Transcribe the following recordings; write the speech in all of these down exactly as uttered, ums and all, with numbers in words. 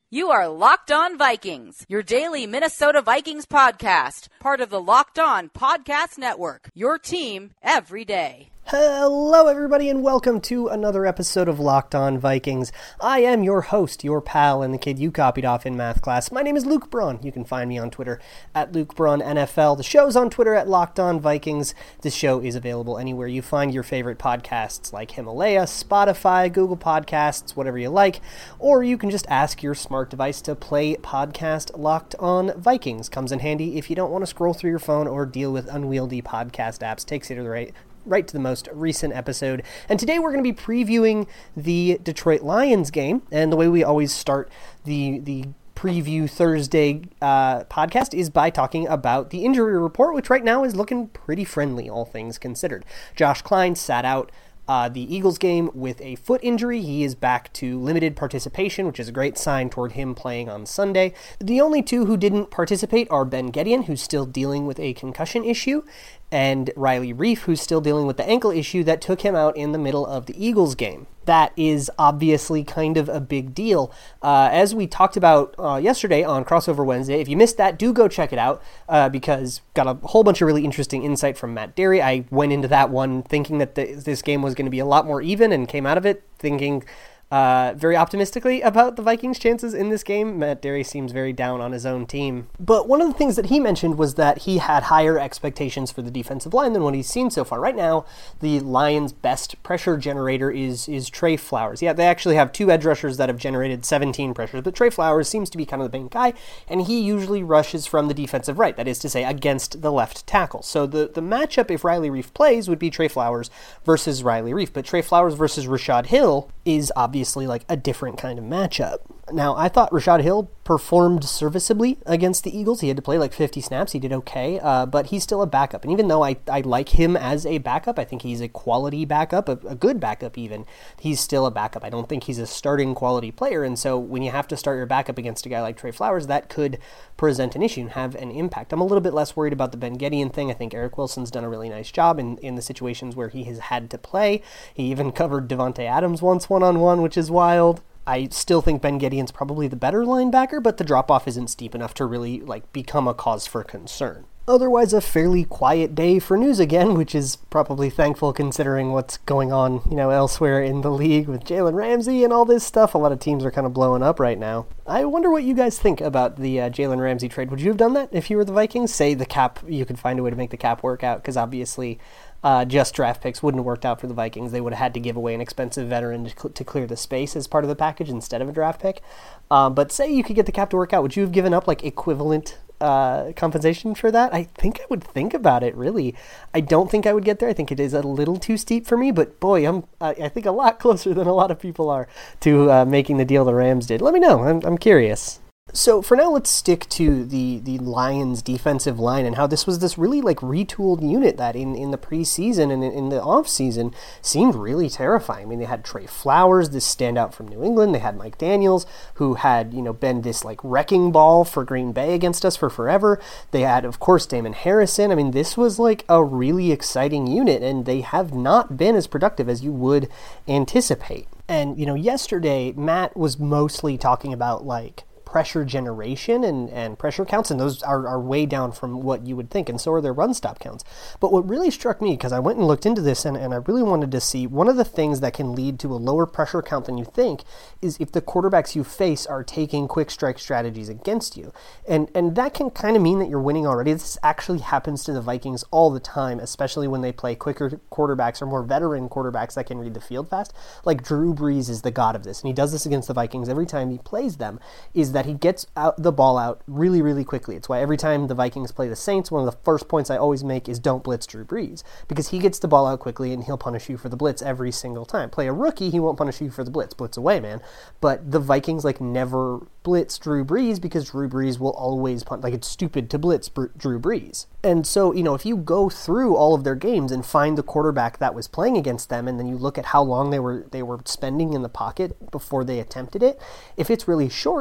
You are Locked On Vikings, your daily Minnesota Vikings podcast, part of the Locked On Podcast Network, your team every day. Hello, everybody, and welcome to another episode of Locked On Vikings. I am your host, your pal, and the kid you copied off in math class. My name is Luke Braun. You can find me on Twitter at Luke Braun N F L. The show's on Twitter at Locked On Vikings. This show is available anywhere you find your favorite podcasts, like Himalaya, Spotify, Google Podcasts, whatever you like. Or you can just ask your smart device to play podcast Locked On Vikings. Comes in handy if you don't want to scroll through your phone or deal with unwieldy podcast apps. Takes you to the right... right to the most recent episode. And today we're going to be previewing the Detroit Lions game. And the way we always start the the preview Thursday uh, podcast is by talking about the injury report, which right now is looking pretty friendly, all things considered. Josh Klein sat out Uh, the Eagles game with a foot injury. He is back to limited participation, which is a great sign toward him playing on Sunday. The only two who didn't participate are Ben Gedeon, who's still dealing with a concussion issue, and Riley Reiff, who's still dealing with the ankle issue that took him out in the middle of the Eagles game. That is obviously kind of a big deal. Uh, as we talked about uh, yesterday on Crossover Wednesday, if you missed that, do go check it out uh, because got a whole bunch of really interesting insight from Matt Derry. I went into that one thinking that the, this game was going to be a lot more even and came out of it thinking uh, very optimistically about the Vikings' chances in this game. Matt Derry seems very down on his own team. But one of the things that he mentioned was that he had higher expectations for the defensive line than what he's seen so far. Right now, the Lions' best pressure generator is is Trey Flowers. Yeah, they actually have two edge rushers that have generated seventeen pressures, but Trey Flowers seems to be kind of the main guy, and he usually rushes from the defensive right, that is to say, against the left tackle. So the, the matchup, if Riley Reiff plays, would be Trey Flowers versus Riley Reiff, but Trey Flowers versus Rashad Hill is obviously Obviously, like a different kind of matchup. Now, I thought Rashad Hill performed serviceably against the Eagles. He had to play like fifty snaps. He did okay, uh, but he's still a backup. And even though I, I like him as a backup, I think he's a quality backup, a, a good backup even, he's still a backup. I don't think he's a starting quality player. And so when you have to start your backup against a guy like Trey Flowers, that could present an issue and have an impact. I'm a little bit less worried about the Ben Gedeon thing. I think Eric Wilson's done a really nice job in, in the situations where he has had to play. He even covered Devontae Adams once one-on-one, which is wild. I still think Ben Gedeon's probably the better linebacker, but the drop-off isn't steep enough to really like become a cause for concern. Otherwise, a fairly quiet day for news again, which is probably thankful considering what's going on, you know, elsewhere in the league with Jalen Ramsey and all this stuff. A lot of teams are kind of blowing up right now. I wonder what you guys think about the uh, Jalen Ramsey trade. Would you have done that if you were the Vikings? Say the cap, you could find a way to make the cap work out, because obviously Uh, just draft picks wouldn't have worked out for the Vikings. They would have had to give away an expensive veteran to, cl- to clear the space as part of the package instead of a draft pick. Um, but say you could get the cap to work out. Would you have given up like equivalent uh, compensation for that? I think I would think about it, really. I don't think I would get there. I think it is a little too steep for me, but boy, I'm I, I think a lot closer than a lot of people are to uh, making the deal the Rams did. Let me know. I'm, I'm curious. So for now, let's stick to the, the Lions defensive line and how this was this really like retooled unit that in, in the preseason and in, in the offseason seemed really terrifying. I mean, they had Trey Flowers, this standout from New England. They had Mike Daniels, who had, you know, been this like wrecking ball for Green Bay against us for forever. They had, of course, Damon Harrison. I mean, this was like a really exciting unit, and they have not been as productive as you would anticipate. And, you know, yesterday, Matt was mostly talking about like pressure generation and, and pressure counts, and those are, are way down from what you would think, and so are their run stop counts. But what really struck me, because I went and looked into this, and, and I really wanted to see, one of the things that can lead to a lower pressure count than you think is if the quarterbacks you face are taking quick strike strategies against you. And, and that can kind of mean that you're winning already. This actually happens to the Vikings all the time, especially when they play quicker quarterbacks or more veteran quarterbacks that can read the field fast. Like Drew Brees is the god of this, and he does this against the Vikings every time he plays them, is that he gets out the ball out really, really quickly. It's why every time the Vikings play the Saints, one of the first points I always make is don't blitz Drew Brees, because he gets the ball out quickly and he'll punish you for the blitz every single time. Play a rookie, he won't punish you for the blitz. Blitz away, man. But the Vikings like never blitz Drew Brees because Drew Brees will always punt. Like, it's stupid to blitz Br- Drew Brees. And so, you know, if you go through all of their games and find the quarterback that was playing against them, and then you look at how long they were they were spending in the pocket before they attempted it, if it's really short, that might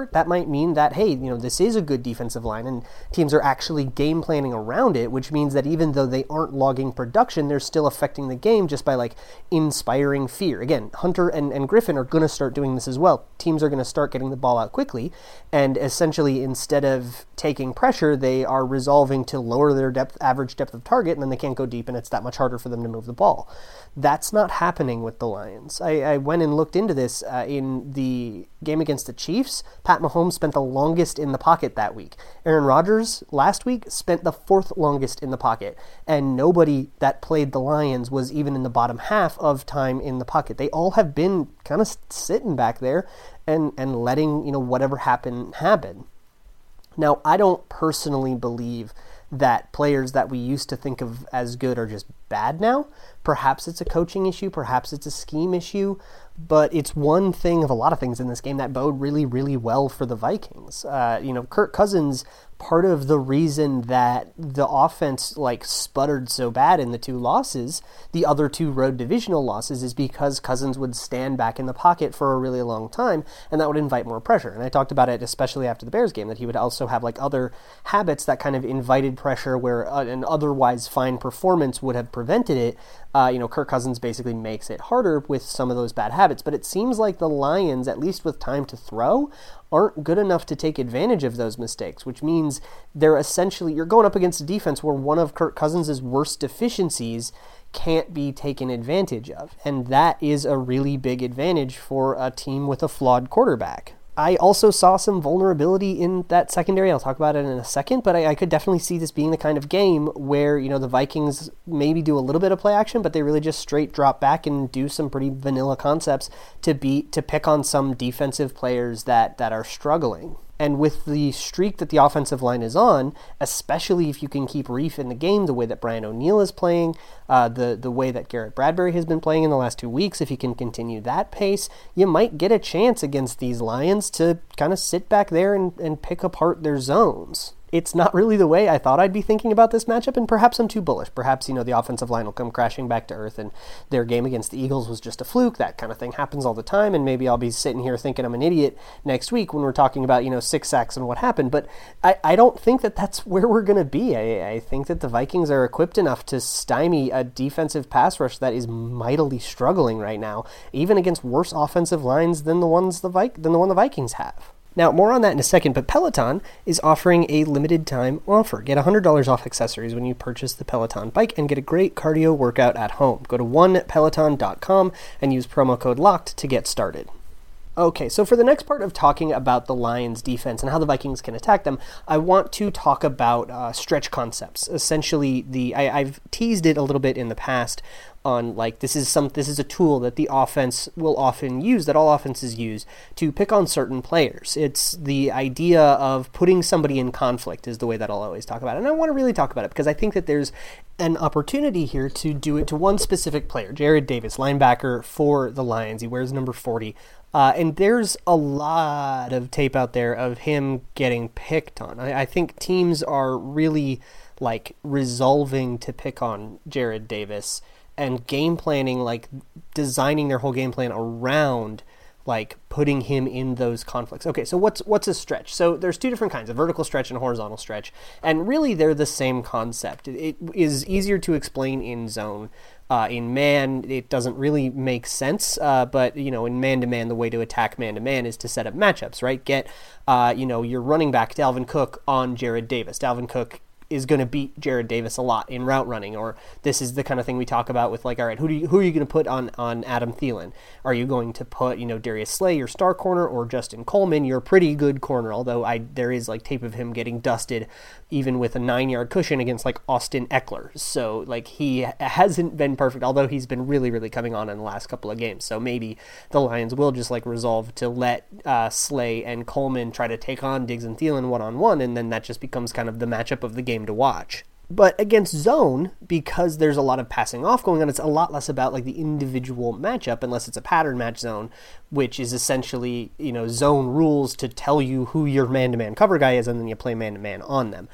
might mean that, hey, you know, this is a good defensive line and teams are actually game planning around it, which means that even though they aren't logging production, they're still affecting the game just by like inspiring fear. Again, Hunter and, and Griffin are going to start doing this as well. Teams are going to start getting the ball out quickly, and essentially instead of taking pressure, they are resolving to lower their depth, average depth of target, and then they can't go deep, and it's that much harder for them to move the ball. That's not happening with the Lions. I, I went and looked into this uh, in the game against the Chiefs. Pat Mahomes spent the longest in the pocket that week. Aaron Rodgers last week spent the fourth longest in the pocket, and nobody that played the Lions was even in the bottom half of time in the pocket. They all have been kind of sitting back there and, and letting, you know, whatever happen, happen. Now, I don't personally believe that players that we used to think of as good are just bad now. Perhaps it's a coaching issue, perhaps it's a scheme issue, but it's one thing of a lot of things in this game that bode really, really well for the Vikings. Uh, you know, Kirk Cousins, part of the reason that the offense like sputtered so bad in the two losses, the other two road divisional losses, is because Cousins would stand back in the pocket for a really long time, and that would invite more pressure. And I talked about it especially after the Bears game, that he would also have like other habits that kind of invited pressure where uh, an otherwise fine performance would have prevented it. Uh, you know, Kirk Cousins basically makes it harder with some of those bad habits, but it seems like the Lions, at least with time to throw, aren't good enough to take advantage of those mistakes, which means they're essentially, you're going up against a defense where one of Kirk Cousins' worst deficiencies can't be taken advantage of, and that is a really big advantage for a team with a flawed quarterback. I also saw some vulnerability in that secondary. I'll talk about it in a second, but I, I could definitely see this being the kind of game where, you know, the Vikings maybe do a little bit of play action, but they really just straight drop back and do some pretty vanilla concepts to beat, to pick on some defensive players that, that are struggling. And with the streak that the offensive line is on, especially if you can keep Reef in the game the way that Brian O'Neill is playing, uh, the, the way that Garrett Bradbury has been playing in the last two weeks, if you can continue that pace, you might get a chance against these Lions to kind of sit back there and, and pick apart their zones. It's not really the way I thought I'd be thinking about this matchup, and perhaps I'm too bullish. Perhaps, you know, the offensive line will come crashing back to earth, and their game against the Eagles was just a fluke. That kind of thing happens all the time, and maybe I'll be sitting here thinking I'm an idiot next week when we're talking about, you know, six sacks and what happened. But I, I don't think that that's where we're going to be. I, I think that the Vikings are equipped enough to stymie a defensive pass rush that is mightily struggling right now, even against worse offensive lines than the ones the Vi- than the one the Vikings have. Now, more on that in a second, but Peloton is offering a limited time offer. Get one hundred dollars off accessories when you purchase the Peloton bike and get a great cardio workout at home. Go to one peloton dot com and use promo code LOCKED to get started. Okay, so for the next part of talking about the Lions' defense and how the Vikings can attack them, I want to talk about uh, stretch concepts. Essentially, the I, I've teased it a little bit in the past on, like, this is some this is a tool that the offense will often use, that all offenses use, to pick on certain players. It's the idea of putting somebody in conflict is the way that I'll always talk about it. And I want to really talk about it because I think that there's an opportunity here to do it to one specific player, Jarrad Davis, linebacker for the Lions. He wears number forty. Uh, and there's a lot of tape out there of him getting picked on. I, I think teams are really, like, resolving to pick on Jarrad Davis and game planning, like, designing their whole game plan around, like, putting him in those conflicts. Okay, so what's what's a stretch? So there's two different kinds, a vertical stretch and a horizontal stretch. And really, they're the same concept. It is easier to explain in zone. Uh, in man, it doesn't really make sense, uh, but, you know, in man-to-man, the way to attack man-to-man is to set up matchups, right? Get, uh, you know, your running back, Dalvin Cook, on Jarrad Davis. Dalvin Cook is going to beat Jarrad Davis a lot in route running, or this is the kind of thing we talk about with, like, all right, who do you, who are you going to put on, on Adam Thielen? Are you going to put, you know, Darius Slay, your star corner, or Justin Coleman, your pretty good corner, although I there is, like, tape of him getting dusted even with a nine-yard cushion against, like, Austin Eckler. So, like, he hasn't been perfect, although he's been really, really coming on in the last couple of games. So maybe the Lions will just, like, resolve to let uh, Slay and Coleman try to take on Diggs and Thielen one-on-one, and then that just becomes kind of the matchup of the game to watch. But against zone, because there's a lot of passing off going on, it's a lot less about, like, the individual matchup, unless it's a pattern match zone, which is essentially, you know, zone rules to tell you who your man-to-man cover guy is, and then you play man-to-man on them.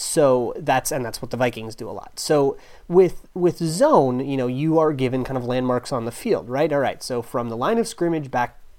So that's, and that's what the Vikings do a lot. So with with zone, you know, you are given kind of landmarks on the field, right? All right, so from the line of scrimmage back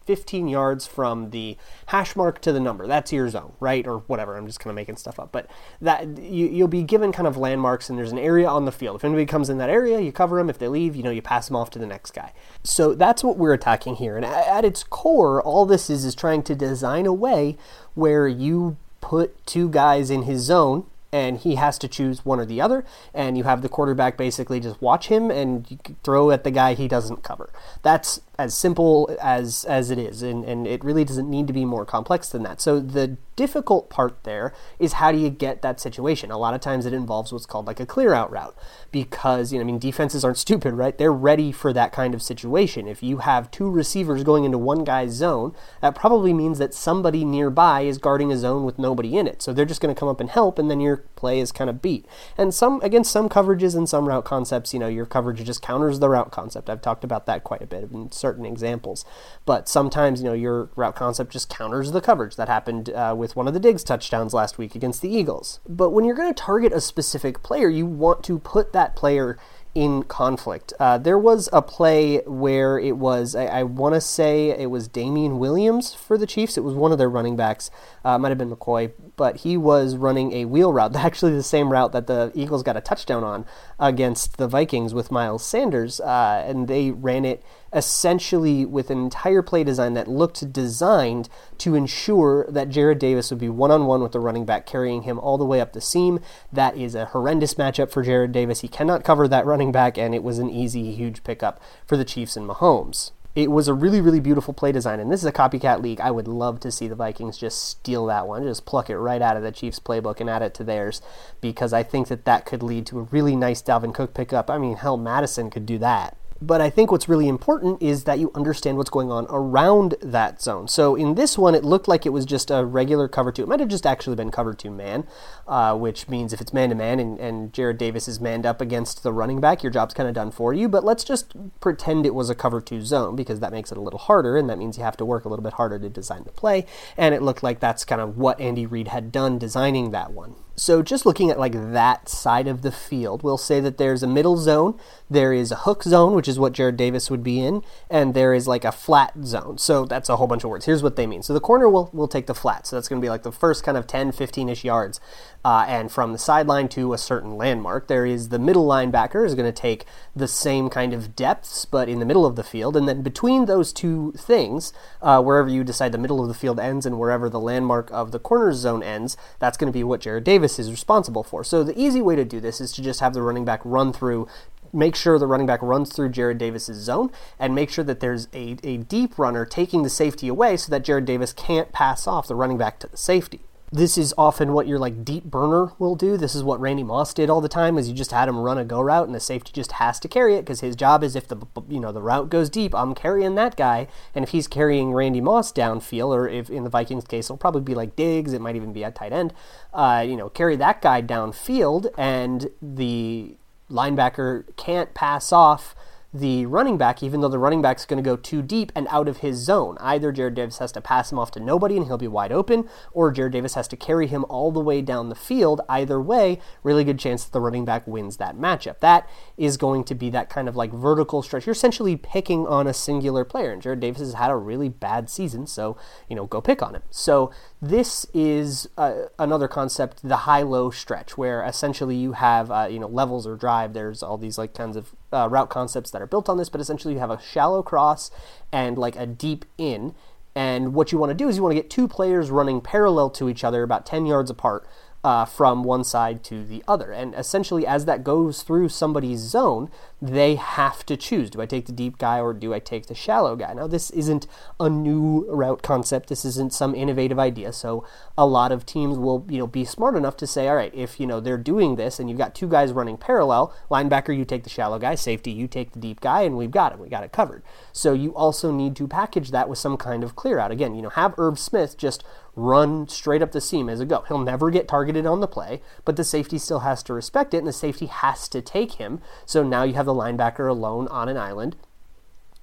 fifteen yards from the hash mark to the number. That's your zone, right? Or whatever. I'm just kind of making stuff up. But that you, you'll be given kind of landmarks, and there's an area on the field. If anybody comes in that area, you cover them. If they leave, you know, you pass them off to the next guy. So that's what we're attacking here. And at its core, all this is is trying to design a way where you put two guys in his zone, and he has to choose one or the other, and you have the quarterback basically just watch him and you throw at the guy he doesn't cover. That's as simple as as it is, and, and it really doesn't need to be more complex than that. So the difficult part there is how do you get that situation? A lot of times it involves what's called like a clear out route, because, you know, I mean, defenses aren't stupid, right? They're ready for that kind of situation. If you have two receivers going into one guy's zone, that probably means that somebody nearby is guarding a zone with nobody in it. So they're just going to come up and help, and then your play is kind of beat. And some, against some coverages and some route concepts, you know, your coverage just counters the route concept. I've talked about that quite a bit in certain examples. But sometimes, you know, your route concept just counters the coverage. That happened uh, with one of the Diggs touchdowns last week against the Eagles. But when you're going to target a specific player, you want to put that player in conflict. Uh, there was a play where it was, I, I want to say it was Damian Williams for the Chiefs. It was one of their running backs. Uh, it might have been McCoy, but he was running a wheel route, actually the same route that the Eagles got a touchdown on against the Vikings with Miles Sanders, uh, and they ran it essentially with an entire play design that looked designed to ensure that Jarrad Davis would be one-on-one with the running back, carrying him all the way up the seam. That is a horrendous matchup for Jarrad Davis. He cannot cover that running back, and it was an easy, huge pickup for the Chiefs and Mahomes. It was a really, really beautiful play design, and this is a copycat league. I would love to see the Vikings just steal that one, just pluck it right out of the Chiefs playbook and add it to theirs, because I think that that could lead to a really nice Dalvin Cook pickup. I mean, hell, Madison could do that. But I think what's really important is that you understand what's going on around that zone. So in this one, it looked like it was just a regular cover two. It might have just actually been cover two man, uh, which means if it's man-to-man and, and Jarrad Davis is manned up against the running back, your job's kind of done for you. But let's just pretend it was a cover two zone, because that makes it a little harder, and that means you have to work a little bit harder to design the play. And it looked like that's kind of what Andy Reid had done designing that one. So just looking at like that side of the field, we'll say that there's a middle zone, there is a hook zone, which is what Jarrad Davis would be in, and there is like a flat zone. So that's a whole bunch of words. Here's what they mean. So the corner will will take the flat. So that's going to be like the first kind of ten, fifteen-ish yards. Uh, and from the sideline to a certain landmark, there is the middle linebacker is going to take the same kind of depths, but in the middle of the field. And then between those two things, uh, wherever you decide the middle of the field ends and wherever the landmark of the corner zone ends, that's going to be what Jarrad Davis is responsible for. So the easy way to do this is to just have the running back run through, make sure the running back runs through Jarrad Davis's zone, and make sure that there's a, a deep runner taking the safety away so that Jarrad Davis can't pass off the running back to the safety. This is often what your like deep burner will do. This is what Randy Moss did all the time, is you just had him run a go route and the safety just has to carry it, because his job is if the you know the route goes deep, I'm carrying that guy. And if he's carrying Randy Moss downfield, or if in the Vikings case, it'll probably be like Diggs, it might even be a tight end, uh, you know, carry that guy downfield, and the linebacker can't pass off the running back, even though the running back's going to go too deep and out of his zone. Either Jarrad Davis has to pass him off to nobody and he'll be wide open, or Jarrad Davis has to carry him all the way down the field. Either way, really good chance that the running back wins that matchup. That is going to be that kind of like vertical stretch. You're essentially picking on a singular player, and Jarrad Davis has had a really bad season, so, you know, go pick on him. So this is uh, another concept, the high-low stretch, where essentially you have, uh, you know, levels or drive. There's all these like kinds of uh, route concepts that are built on this, but essentially you have a shallow cross and like a deep in, and what you want to do is you want to get two players running parallel to each other about ten yards apart uh, from one side to the other, and essentially as that goes through somebody's zone, they have to choose. Do I take the deep guy or do I take the shallow guy? Now, this isn't a new route concept. This isn't some innovative idea. So a lot of teams will, you know, be smart enough to say, all right, if, you know, they're doing this and you've got two guys running parallel, linebacker, you take the shallow guy, safety, you take the deep guy, and we've got it. We got it covered. So you also need to package that with some kind of clear out. Again, you know, have Irv Smith just run straight up the seam as a go. He'll never get targeted on the play, but the safety still has to respect it, and the safety has to take him. So now you have the linebacker alone on an island,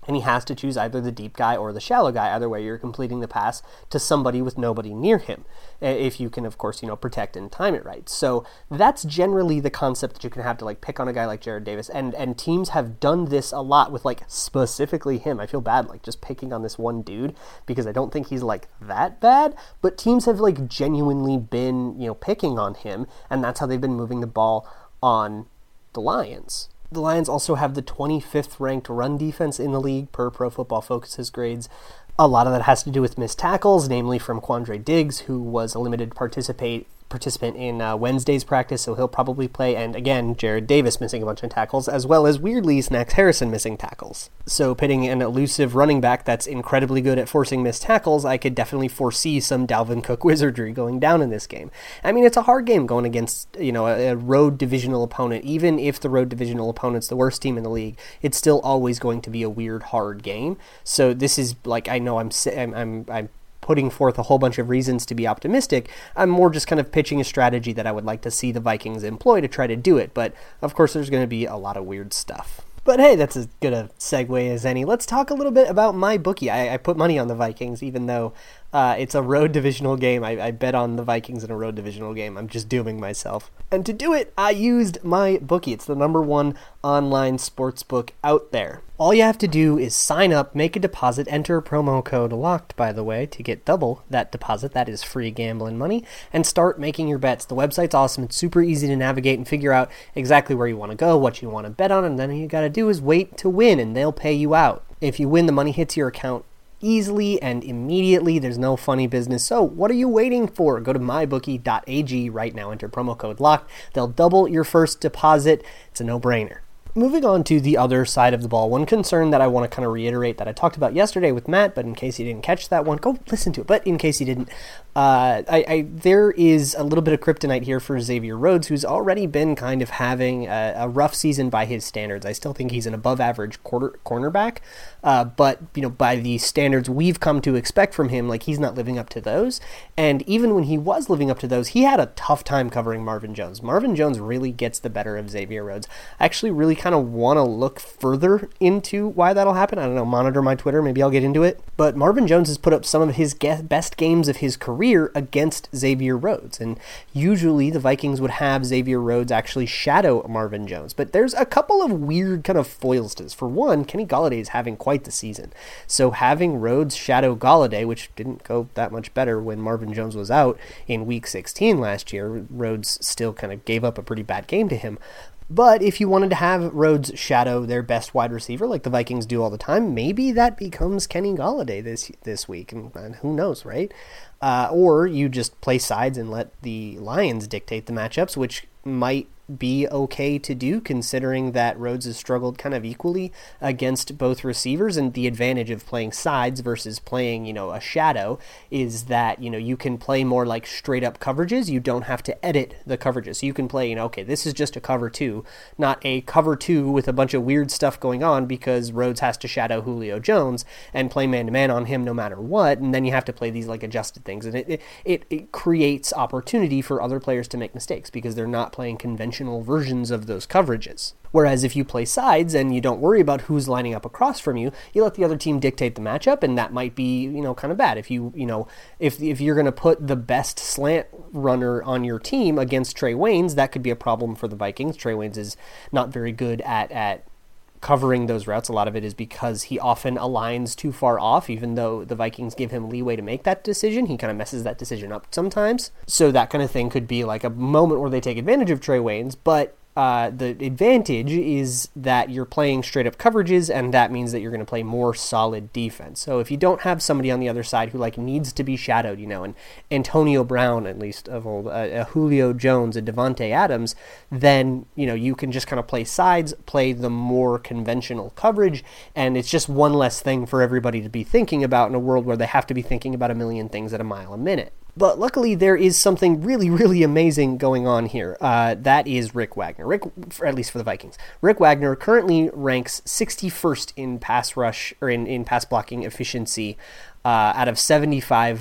and he has to choose either the deep guy or the shallow guy. Either way, you're completing the pass to somebody with nobody near him, if you can, of course, you know, protect and time it right. So that's generally the concept that you can have to, like, pick on a guy like Jarrad Davis, and and teams have done this a lot with, like, specifically him. I feel bad, like, just picking on this one dude, because I don't think he's, like, that bad, but teams have, like, genuinely been, you know, picking on him, and that's how they've been moving the ball on the Lions. The Lions also have the twenty-fifth ranked run defense in the league per Pro Football Focus's grades. A lot of that has to do with missed tackles, namely from Quandre Diggs, who was a limited participate participant in uh, Wednesday's practice, so he'll probably play, and again, Jarrad Davis missing a bunch of tackles, as well as, weirdly, Snacks Harrison missing tackles. So pitting an elusive running back that's incredibly good at forcing missed tackles, I could definitely foresee some Dalvin Cook wizardry going down in this game. I mean, it's a hard game going against, you know, a, a road divisional opponent. Even if the road divisional opponent's the worst team in the league, it's still always going to be a weird, hard game. So this is, like, I know I'm I'm I'm, I'm putting forth a whole bunch of reasons to be optimistic. I'm more just kind of pitching a strategy that I would like to see the Vikings employ to try to do it. But, of course, there's going to be a lot of weird stuff. But hey, that's as good a segue as any. Let's talk a little bit about my bookie. I, I put money on the Vikings, even though uh, it's a road divisional game. I, I bet on the Vikings in a road divisional game. I'm just dooming myself. And to do it, I used my bookie. It's the number one online sports book out there. All you have to do is sign up, make a deposit, enter promo code LOCKED, by the way, to get double that deposit. That is free gambling money, and start making your bets. The website's awesome. It's super easy to navigate and figure out exactly where you want to go, what you want to bet on, and then all you got to do is wait to win, and they'll pay you out. If you win, the money hits your account easily and immediately. There's no funny business. So what are you waiting for? Go to my bookie dot a g right now. Enter promo code LOCKED. They'll double your first deposit. It's a no-brainer. Moving on to the other side of the ball, one concern that I want to kind of reiterate that I talked about yesterday with Matt, but in case you didn't catch that one, go listen to it. But in case you didn't, uh, I, I there is a little bit of kryptonite here for Xavier Rhodes, who's already been kind of having a, a rough season by his standards. I still think he's an above-average quarter, cornerback, uh, but you know, by the standards we've come to expect from him, like he's not living up to those. And even when he was living up to those, he had a tough time covering Marvin Jones. Marvin Jones really gets the better of Xavier Rhodes. I actually really kind of want to look further into why that'll happen. I don't know, monitor my Twitter, maybe I'll get into it. But Marvin Jones has put up some of his best games of his career against Xavier Rhodes, and usually the Vikings would have Xavier Rhodes actually shadow Marvin Jones. But there's a couple of weird kind of foils to this. For one, Kenny Golladay is having quite the season. So having Rhodes shadow Golladay, which didn't go that much better when Marvin Jones was out in week sixteen last year, Rhodes still kind of gave up a pretty bad game to him. But if you wanted to have Rhodes shadow their best wide receiver like the Vikings do all the time, maybe that becomes Kenny Golladay this this week, and, and who knows, right? Uh, or you just play sides and let the Lions dictate the matchups, which might be okay to do considering that Rhodes has struggled kind of equally against both receivers, and the advantage of playing sides versus playing, you know, a shadow is that, you know, you can play more like straight up coverages. You don't have to edit the coverages. So you can play, you know, okay, this is just a cover two, not a cover two with a bunch of weird stuff going on because Rhodes has to shadow Julio Jones and play man to man on him no matter what. And then you have to play these like adjusted things, and it, it, it creates opportunity for other players to make mistakes because they're not playing conventional versions of those coverages. Whereas if you play sides and you don't worry about who's lining up across from you, you let the other team dictate the matchup, and that might be, you know, kind of bad. If you, you know, if if you're going to put the best slant runner on your team against Trey Waynes, that could be a problem for the Vikings. Trey Waynes is not very good at at covering those routes. A lot of it is because he often aligns too far off, even though the Vikings give him leeway to make that decision. He kind of messes that decision up sometimes. So that kind of thing could be like a moment where they take advantage of Trey Waynes, but Uh, the advantage is that you're playing straight up coverages, and that means that you're going to play more solid defense. So if you don't have somebody on the other side who like needs to be shadowed, you know, and Antonio Brown, at least of old, uh, a Julio Jones, a Devontae Adams, then, you know, you can just kind of play sides, play the more conventional coverage, and it's just one less thing for everybody to be thinking about in a world where they have to be thinking about a million things at a mile a minute. But luckily, there is something really, really amazing going on here. Uh, that is Rick Wagner. Rick, for, at least for the Vikings. Rick Wagner currently ranks sixty-first in pass rush, or in, in pass blocking efficiency uh, out of seventy-five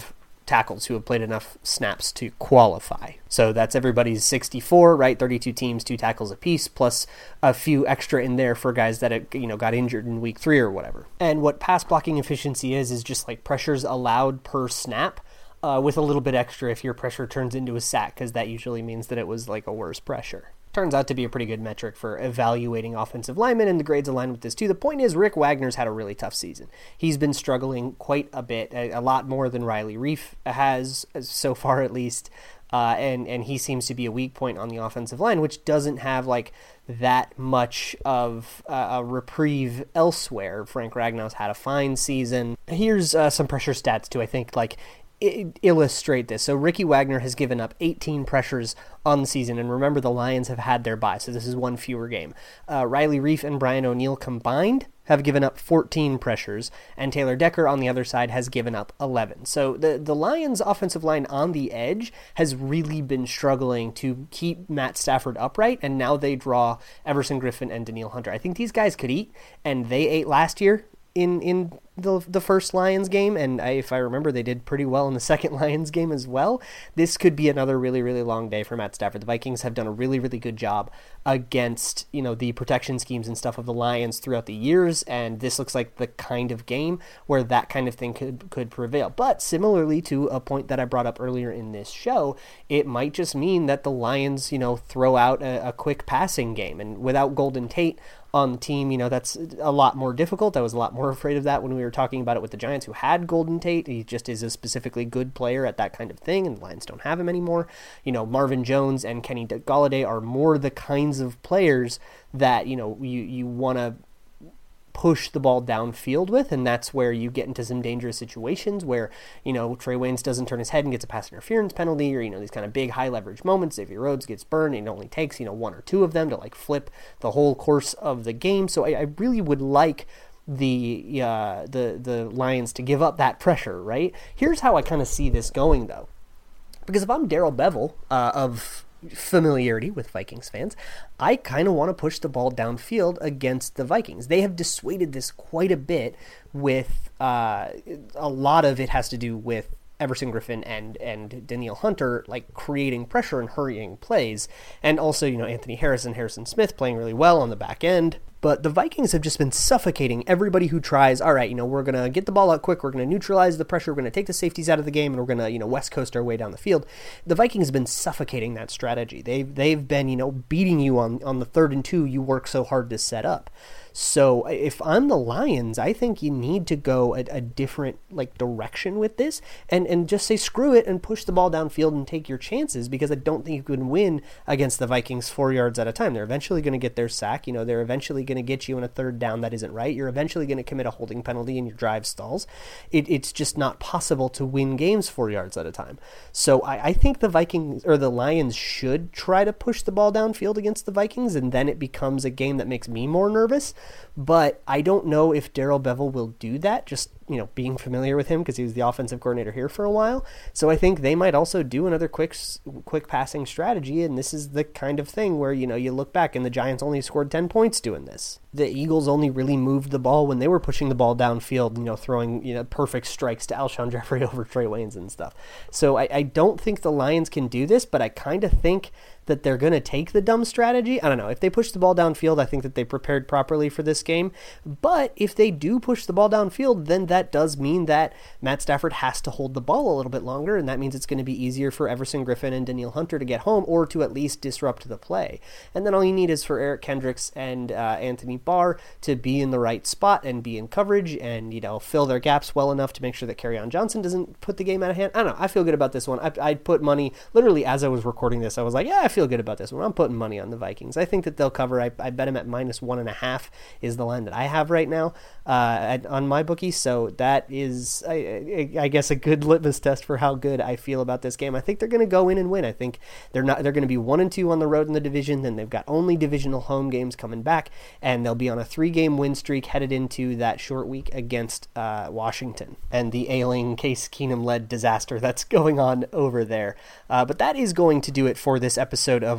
tackles who have played enough snaps to qualify. So that's everybody's sixty-four, right? thirty-two teams, two tackles apiece, plus a few extra in there for guys that, had, you know, got injured in week three or whatever. And what pass blocking efficiency is, is just like pressures allowed per snap, uh, with a little bit extra if your pressure turns into a sack, because that usually means that it was like a worse pressure. Turns out to be a pretty good metric for evaluating offensive linemen, and the grades align with this too. The point is, Rick Wagner's had a really tough season. He's been struggling quite a bit, a, a lot more than Riley Reiff has, so far at least, uh, and, and he seems to be a weak point on the offensive line, which doesn't have like that much of uh, a reprieve elsewhere. Frank Ragnow's had a fine season. Here's uh, some pressure stats too, I think, like, illustrate this. So Ricky Wagner has given up eighteen pressures on the season, and remember, the Lions have had their bye, so this is one fewer game. Uh, Riley Reiff and Brian O'Neill combined have given up fourteen pressures, and Taylor Decker on the other side has given up eleven. So the, the Lions' offensive line on the edge has really been struggling to keep Matt Stafford upright, and now they draw Everson Griffen and Danielle Hunter. I think these guys could eat, and they ate last year in in the the first Lions game, and I, if I remember, they did pretty well in the second Lions game as well. This could be another really, really long day for Matt Stafford. The Vikings have done a really, really good job against, you know, the protection schemes and stuff of the Lions throughout the years, and this looks like the kind of game where that kind of thing could could prevail. But similarly to a point that I brought up earlier in this show, it might just mean that the Lions, you know, throw out a, a quick passing game, and without Golden Tate on the team, you know, that's a lot more difficult. I was a lot more afraid of that when we were talking about it with the Giants, who had Golden Tate. He just is a specifically good player at that kind of thing, and the Lions don't have him anymore. You know, Marvin Jones and Kenny Golladay are more the kinds of players that, you know, you, you want to push the ball downfield with, and that's where you get into some dangerous situations where, you know, Trey Waynes doesn't turn his head and gets a pass interference penalty, or, you know, these kind of big high leverage moments. Xavier Rhodes gets burned, and it only takes, you know, one or two of them to like flip the whole course of the game. So I, I really would like the uh, the the Lions to give up that pressure, right? Here's how I kind of see this going, though, because if I'm Darrell Bevell uh, of familiarity with Vikings fans, I kind of want to push the ball downfield against the Vikings. They have dissuaded this quite a bit with uh, a lot of it has to do with Everson Griffen and and Danielle Hunter like creating pressure and hurrying plays, and also, you know, Anthony Harris and Harrison Smith playing really well on the back end. But the Vikings have just been suffocating everybody who tries, all right, you know, we're going to get the ball out quick, we're going to neutralize the pressure, we're going to take the safeties out of the game, and we're going to, you know, West Coast our way down the field. The Vikings have been suffocating that strategy. They've, they've been, you know, beating you on, on the third and two you work so hard to set up. So if I'm the Lions, I think you need to go a, a different like direction with this, and, and just say screw it and push the ball downfield and take your chances, because I don't think you can win against the Vikings four yards at a time. They're eventually going to get their sack. You know, they're eventually going to get you in a third down that isn't right. You're eventually going to commit a holding penalty and your drive stalls. It, it's just not possible to win games four yards at a time. So I, I think the Vikings or the Lions should try to push the ball downfield against the Vikings, and then it becomes a game that makes me more nervous. But I don't know if Darrell Bevell will do that, just, you know, being familiar with him because he was the offensive coordinator here for a while. So I think they might also do another quick quick passing strategy, and this is the kind of thing where, you know, you look back and the Giants only scored ten points doing this. The Eagles only really moved the ball when they were pushing the ball downfield, you know, throwing, you know, perfect strikes to Alshon Jeffrey over Trey Waynes and stuff. So I, I don't think the Lions can do this, but I kind of think that they're going to take the dumb strategy. I don't know. If they push the ball downfield, I think that they prepared properly for this game. But if they do push the ball downfield, then that does mean that Matt Stafford has to hold the ball a little bit longer, and that means it's going to be easier for Everson Griffen and Danielle Hunter to get home, or to at least disrupt the play. And then all you need is for Eric Kendricks and uh, Anthony Barr to be in the right spot and be in coverage and, you know, fill their gaps well enough to make sure that Kerryon Johnson doesn't put the game out of hand. I don't know. I feel good about this one. I, I put money, literally as I was recording this, I was like, yeah, I feel good about this one. I'm putting money on the Vikings. I think that they'll cover. I, I bet them at minus one and a half is the line that I have right now uh, at, on my bookie. So that is, I, I, I guess, a good litmus test for how good I feel about this game. I think they're going to go in and win. I think they're not. They're going to be one and two on the road in the division. Then they've got only divisional home games coming back, and they'll be on a three-game win streak headed into that short week against uh, Washington and the ailing Case Keenum-led disaster that's going on over there. Uh, but that is going to do it for this episode of Locked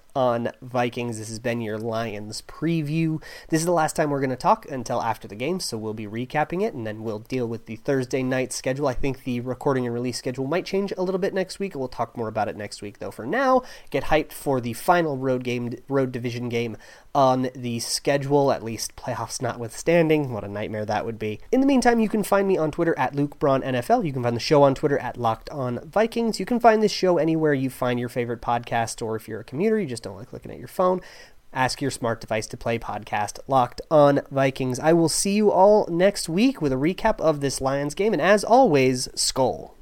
on Vikings. This has been your Lions preview. This is the last time we're going to talk until after the game, so we'll be recapping it, and then we'll deal with the Thursday night schedule. I think the recording and release schedule might change a little bit next week. We'll talk more about it next week, though. For now, get hyped for the final road game, road division game on the schedule, at least playoffs notwithstanding. What a nightmare that would be. In the meantime, you can find me on Twitter at Luke Braun N F L. You can find the show on Twitter at Locked On Vikings. You can find this show anywhere you find your favorite podcast, or if you're a commuter, you just don't like looking at your phone, ask your smart device to play podcast Locked On Vikings. I will see you all next week with a recap of this Lions game, and as always, Skol.